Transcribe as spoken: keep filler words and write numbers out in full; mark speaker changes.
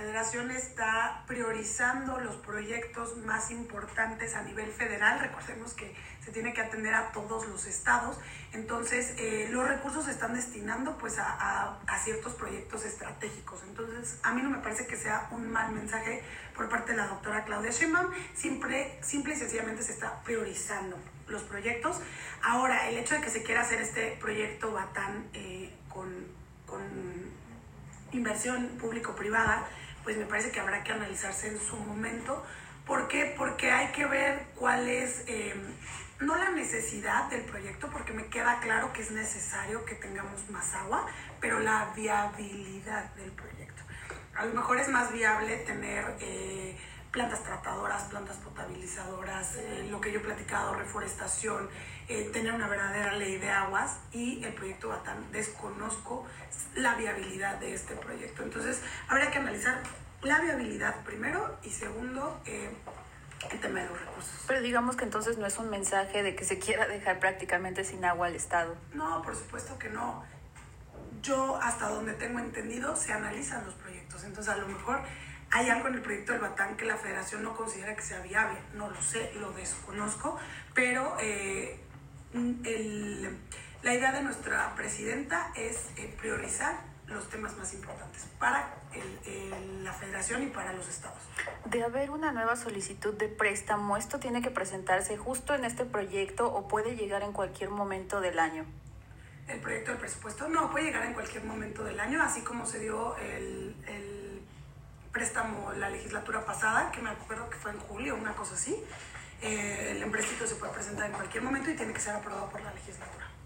Speaker 1: Federación está priorizando los proyectos más importantes a nivel federal. Recordemos que se tiene que atender a todos los estados, entonces eh, los recursos se están destinando pues a, a, a ciertos proyectos estratégicos. Entonces a mí no me parece que sea un mal mensaje por parte de la doctora Claudia Sheinbaum, simple, simple y sencillamente se está priorizando los proyectos. Ahora, el hecho de que se quiera hacer este proyecto Batán eh, con, con inversión público-privada, pues me parece que habrá que analizarse en su momento. ¿Por qué? Porque hay que ver cuál es, eh, no la necesidad del proyecto, porque me queda claro que es necesario que tengamos más agua, pero la viabilidad del proyecto. A lo mejor es más viable tener eh, plantas tratadoras, plantas potabilizadoras, eh, lo que yo he platicado, reforestación, eh, tener una verdadera ley de aguas, y el proyecto Batán desconozco la viabilidad de este proyecto. Entonces habría que analizar la viabilidad primero y segundo eh, el tema de los recursos.
Speaker 2: Pero digamos que entonces no es un mensaje de que se quiera dejar prácticamente sin agua al Estado.
Speaker 1: No, por supuesto que no. Yo, hasta donde tengo entendido, se analizan los proyectos. Entonces, a lo mejor hay algo en el proyecto del Batán que la Federación no considera que sea viable. No lo sé, lo desconozco, pero eh, el, la idea de nuestra presidenta es eh, priorizar los temas más importantes para el, el, la Federación y para los estados.
Speaker 2: De haber una nueva solicitud de préstamo, ¿esto tiene que presentarse justo en este proyecto o puede llegar en cualquier momento del año?
Speaker 1: El proyecto del presupuesto no, puede llegar en cualquier momento del año, así como se dio el, el préstamo la legislatura pasada, que me acuerdo que fue en julio, una cosa así. Eh, el empréstito se puede presentar en cualquier momento y tiene que ser aprobado por la legislatura.